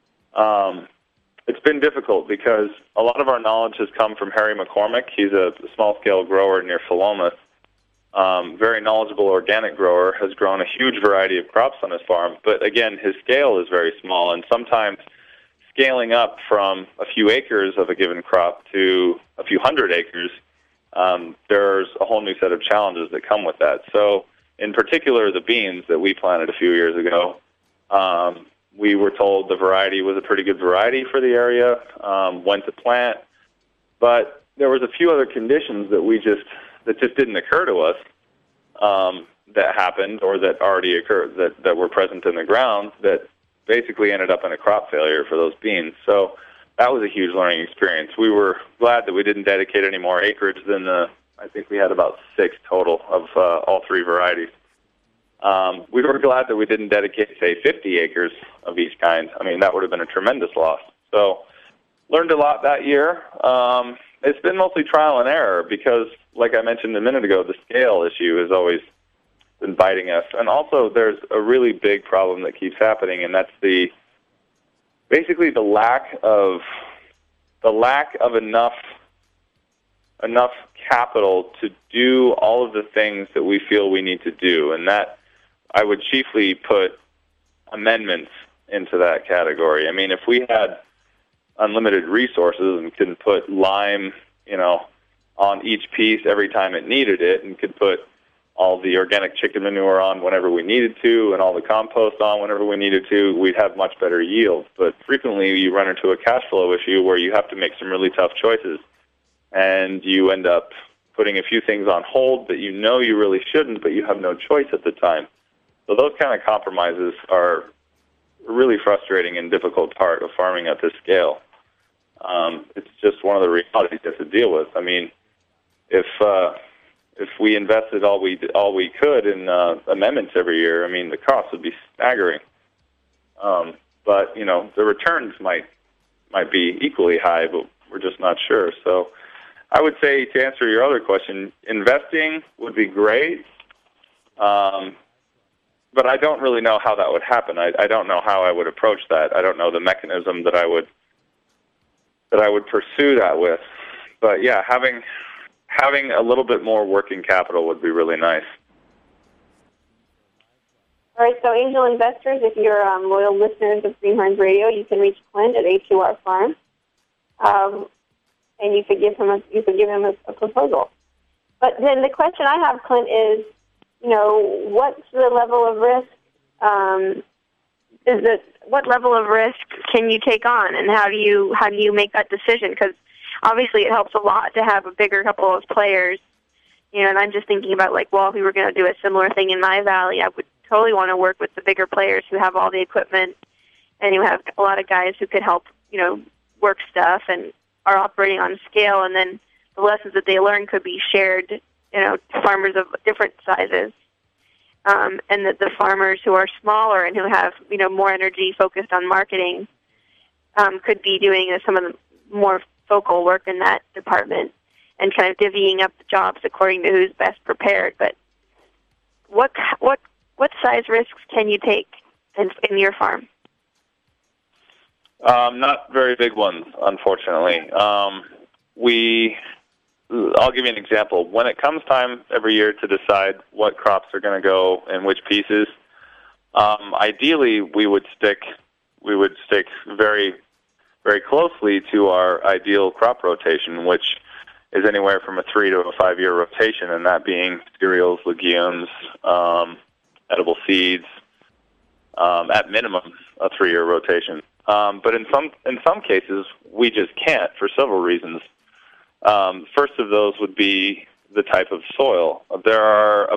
difficult because a lot of our knowledge has come from Harry McCormick. He's a small-scale grower near Philomath, very knowledgeable organic grower, has grown a huge variety of crops on his farm. But again, his scale is very small, and sometimes scaling up from a few acres of a given crop to a few hundred acres, there's a whole new set of challenges that come with that. So in particular, the beans that we planted a few years ago, we were told the variety was a pretty good variety for the area, when to plant. But there was a few other conditions that just didn't occur to us that happened or that already occurred, that were present in the ground that basically ended up in a crop failure for those beans. So that was a huge learning experience. We were glad that we didn't dedicate any more acreage than I think we had about 6 total of all 3 varieties. We were glad that we didn't dedicate, say, 50 acres of each kind. I mean, that would have been a tremendous loss. So learned a lot that year. It's been mostly trial and error because, like I mentioned a minute ago, the scale issue has always been biting us. And also there's a really big problem that keeps happening, and that's basically the lack of enough capital to do all of the things that we feel we need to do. And that I would chiefly put amendments into that category. I mean, if we had unlimited resources and could put lime, you know, on each piece every time it needed it, and could put all the organic chicken manure on whenever we needed to, and all the compost on whenever we needed to, we'd have much better yields. But frequently you run into a cash flow issue where you have to make some really tough choices, and you end up putting a few things on hold that you know you really shouldn't, but you have no choice at the time. So those kind of compromises are a really frustrating and difficult part of farming at this scale. It's just one of the realities you have to deal with. I mean, if we invested all we could in amendments every year, I mean, the cost would be staggering. But you know, the returns might be equally high, but we're just not sure. So I would say, to answer your other question, investing would be great, but I don't really know how that would happen. I don't know how I would approach that. I don't know the mechanism that I would pursue that with. But yeah, having a little bit more working capital would be really nice. All right, so angel investors, if you're loyal listeners of Greenhorns Radio, you can reach Clint at A2R Farm, and you could give him a proposal. But then the question I have, Clint, is, you know, what's the level of risk? What level of risk can you take on, and how do you make that decision? Because obviously it helps a lot to have a bigger couple of players, you know. And I'm just thinking about, like, well, if we were going to do a similar thing in my valley, I would totally want to work with the bigger players who have all the equipment and who have a lot of guys who could help, you know, work stuff and are operating on scale. And then the lessons that they learn could be shared, you know, to farmers of different sizes. And that the farmers who are smaller and who have, you know, more energy focused on marketing could be doing some of the more focal work in that department and kind of divvying up the jobs according to who's best prepared. But what size risks can you take in your farm? Not very big ones, unfortunately. I'll give you an example. When it comes time every year to decide what crops are going to go in which pieces, ideally we would stick very, very closely to our ideal crop rotation, which is anywhere from a 3 to a 5 year rotation, and that being cereals, legumes, edible seeds, at minimum a 3 year rotation. But in some cases we just can't for several reasons. First of those would be the type of soil. There are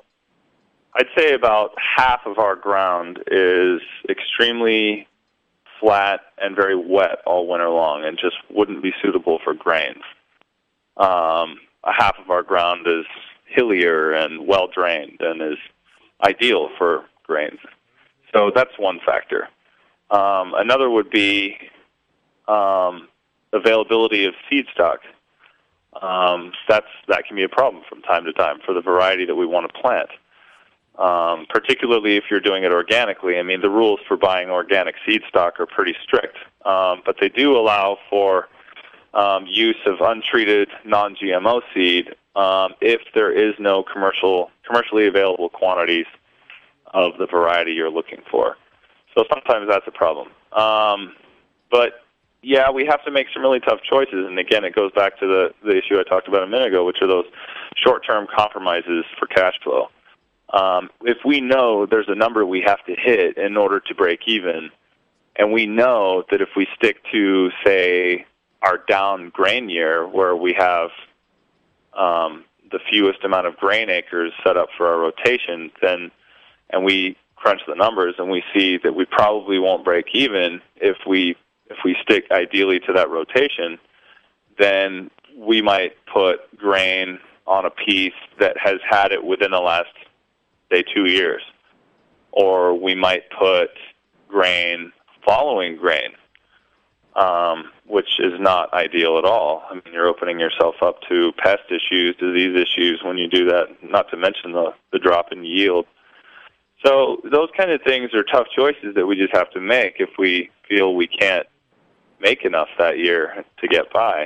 I'd say about half of our ground is extremely flat and very wet all winter long and just wouldn't be suitable for grains. Half of our ground is hillier and well-drained and is ideal for grains. So that's one factor. Another would be availability of seed stock. That can be a problem from time to time for the variety that we want to plant. Particularly if you're doing it organically. I mean, the rules for buying organic seed stock are pretty strict, but they do allow for use of untreated non-GMO seed if there is no commercially available quantities of the variety you're looking for. So sometimes that's a problem. But yeah, we have to make some really tough choices, and again, it goes back to the issue I talked about a minute ago, which are those short-term compromises for cash flow. If we know there's a number we have to hit in order to break even, and we know that if we stick to, say, our down grain year where we have the fewest amount of grain acres set up for our rotation, and we crunch the numbers and we see that we probably won't break even if we stick ideally to that rotation, then we might put grain on a piece that has had it within the last, say, 2 years. Or we might put grain following grain, which is not ideal at all. I mean, you're opening yourself up to pest issues, disease issues when you do that, not to mention the drop in yield. So those kind of things are tough choices that we just have to make if we feel we can't make enough that year to get by.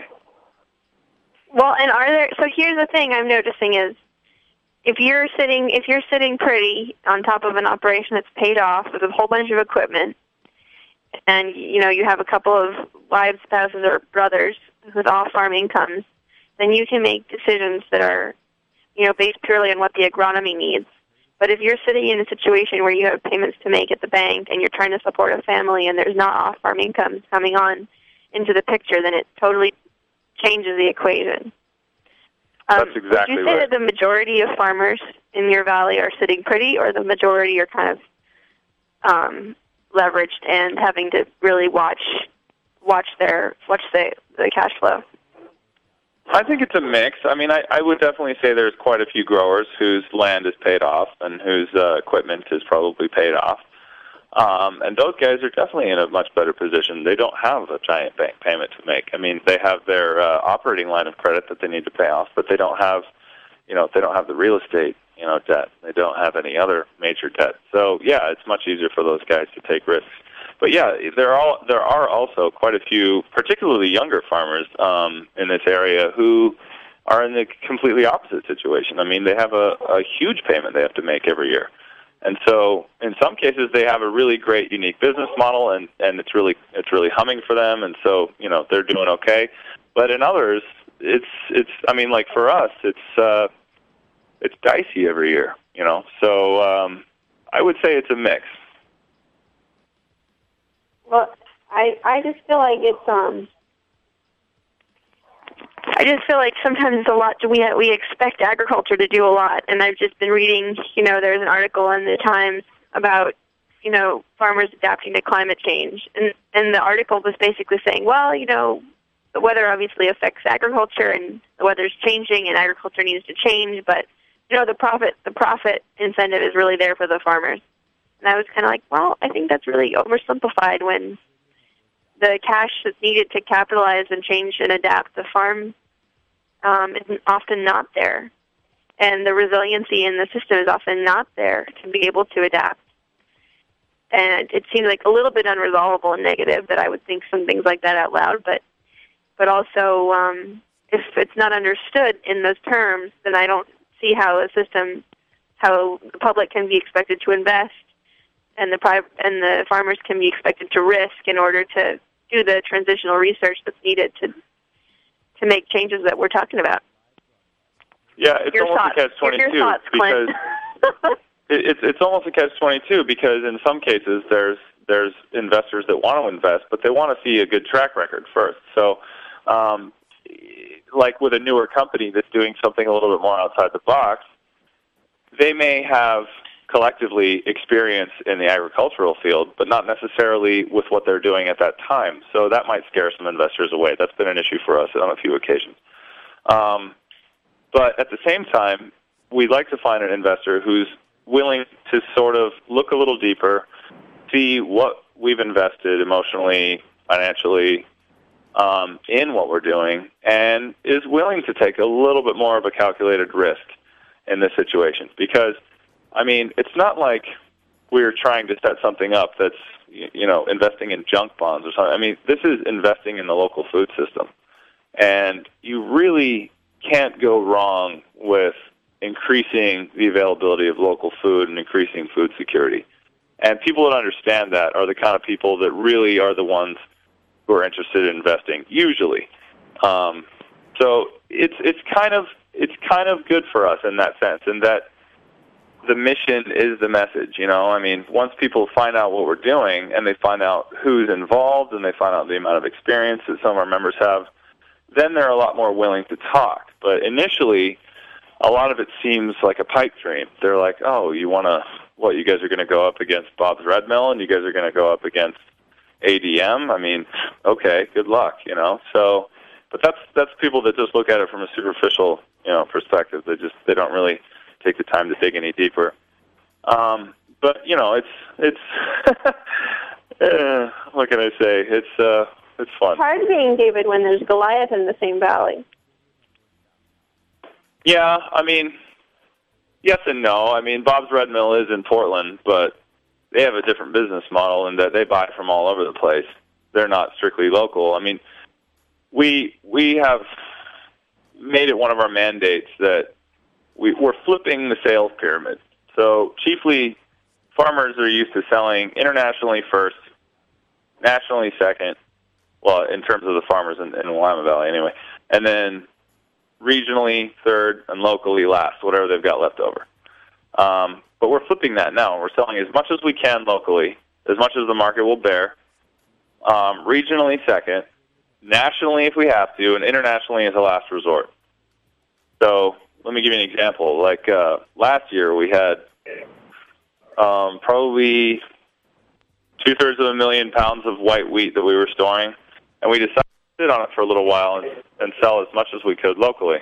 Well, and so here's the thing I'm noticing is if you're sitting pretty on top of an operation that's paid off with a whole bunch of equipment, and you have a couple of wives, spouses, or brothers with off-farm incomes, then you can make decisions that are based purely on what the agronomy needs. But if you're sitting in a situation where you have payments to make at the bank and you're trying to support a family and there's not off-farm incomes coming on into the picture, then it totally changes the equation. That's exactly right. Would you say right. that the majority of farmers in your valley are sitting pretty, or the majority are kind of leveraged and having to really watch the cash flow? I think it's a mix. I mean, I would definitely say there's quite a few growers whose land is paid off and whose equipment is probably paid off. And those guys are definitely in a much better position. They don't have a giant bank payment to make. I mean, they have their operating line of credit that they need to pay off, but they don't have, they don't have the real estate, debt. They don't have any other major debt. So yeah, it's much easier for those guys to take risks. But yeah, there are also quite a few, particularly younger farmers in this area who are in the completely opposite situation. I mean, they have a huge payment they have to make every year. And so in some cases they have a really great unique business model and it's really humming for them, and so, they're doing okay. But in others it's I mean, like for us, it's dicey every year, So I would say it's a mix. Well, I just feel like it's I just feel like sometimes it's a lot. We expect agriculture to do a lot, and I've just been reading. There's an article in the Times about farmers adapting to climate change, and the article was basically saying, well, the weather obviously affects agriculture, and the weather's changing, and agriculture needs to change, but the profit incentive is really there for the farmers. And I was kind of like, well, I think that's really oversimplified when the cash that's needed to capitalize and change and adapt the farm is often not there. And the resiliency in the system is often not there to be able to adapt. And it seems like a little bit unresolvable and negative that I would think some things like that out loud, but also if it's not understood in those terms, then I don't see how how the public can be expected to invest and the farmers can be expected to risk in order to do the transitional research that's needed to make changes that we're talking about. Yeah, it's almost a catch-22 because it's almost a catch-22 because in some cases there's investors that want to invest, but they want to see a good track record first. So, like with a newer company that's doing something a little bit more outside the box, they may have collectively experience in the agricultural field, but not necessarily with what they're doing at that time. So that might scare some investors away. That's been an issue for us on a few occasions. But at the same time, we'd like to find an investor who's willing to sort of look a little deeper, see what we've invested emotionally, financially, in what we're doing, and is willing to take a little bit more of a calculated risk in this situation. Because, I mean, it's not like we're trying to set something up that's, investing in junk bonds or something. I mean, this is investing in the local food system. And you really can't go wrong with increasing the availability of local food and increasing food security. And people that understand that are the kind of people that really are the ones who are interested in investing, usually. So it's kind of good for us in that sense, in that the mission is the message. I mean, once people find out what we're doing and they find out who's involved and they find out the amount of experience that some of our members have, then they're a lot more willing to talk. But initially, a lot of it seems like a pipe dream. They're like, oh, you guys are going to go up against Bob's Red Mill and you guys are going to go up against ADM? I mean, okay, good luck, So, but that's people that just look at it from a superficial, perspective. They don't really take the time to dig any deeper. But it's what can I say? It's fun. It's hard being David when there's Goliath in the same valley. Yeah, I mean, yes and no. I mean, Bob's Red Mill is in Portland, but they have a different business model in that they buy from all over the place. They're not strictly local. I mean, we have made it one of our mandates that we're flipping the sales pyramid. So chiefly, farmers are used to selling internationally first, nationally second, well, in terms of the farmers in the Willamette Valley anyway, and then regionally third and locally last, whatever they've got left over. But we're flipping that now. We're selling as much as we can locally, as much as the market will bear, regionally second, nationally if we have to, and internationally as a last resort. So let me give you an example. Like last year we had probably 2/3 of a million pounds of white wheat that we were storing, and we decided to sit on it for a little while and sell as much as we could locally.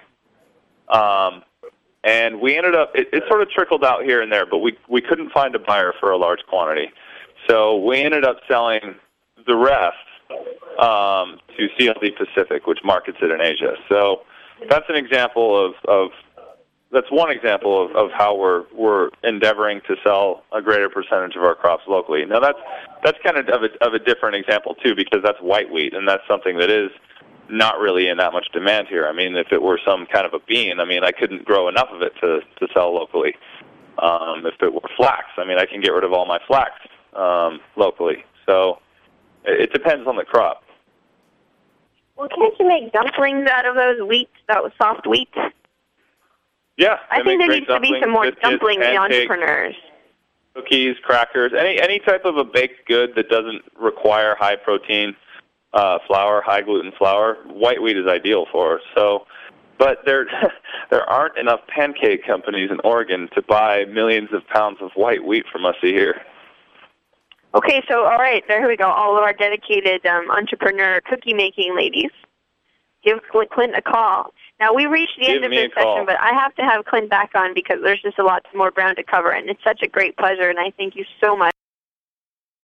And we ended up, it sort of trickled out here and there, but we couldn't find a buyer for a large quantity. So we ended up selling the rest to CLD Pacific, which markets it in Asia. So that's an example that's one example of how we're endeavoring to sell a greater percentage of our crops locally. Now that's kind of a different example too, because that's white wheat, and that's something that is not really in that much demand here. I mean, if it were some kind of a bean, I couldn't grow enough of it to sell locally. If it were flax, I can get rid of all my flax locally. So it depends on the crop. Well, can't you make dumplings out of those wheat, that was soft wheat? Yeah. I think there needs to be some more dumpling entrepreneurs. Cookies, crackers, any type of a baked good that doesn't require high protein flour, high gluten flour. White wheat is ideal for. So, but there aren't enough pancake companies in Oregon to buy millions of pounds of white wheat from us a year. Okay, so all right, there we go. All of our dedicated entrepreneur cookie-making ladies, give Clint a call. Now, we reached the end of this session, but I have to have Clint back on because there's just a lot more ground to cover, and it's such a great pleasure, and I thank you so much.